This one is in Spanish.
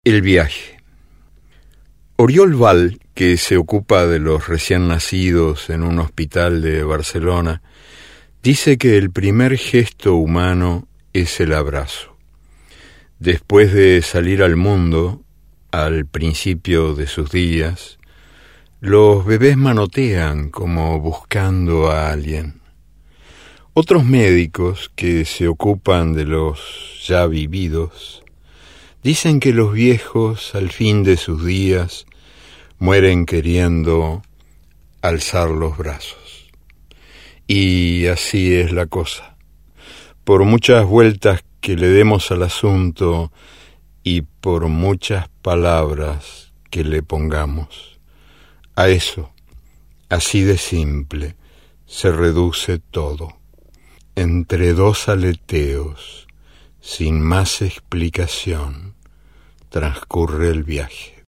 El viaje. Oriol Val, que se ocupa de los recién nacidos en un hospital de Barcelona, dice que el primer gesto humano es el abrazo. Después de salir al mundo, al principio de sus días, los bebés manotean como buscando a alguien. Otros médicos que se ocupan de los ya vividos dicen que los viejos, al fin de sus días, mueren queriendo alzar los brazos. Y así es la cosa. Por muchas vueltas que le demos al asunto y por muchas palabras que le pongamos, a eso, así de simple, se reduce todo. Entre dos aleteos, sin más explicación, transcurre el viaje.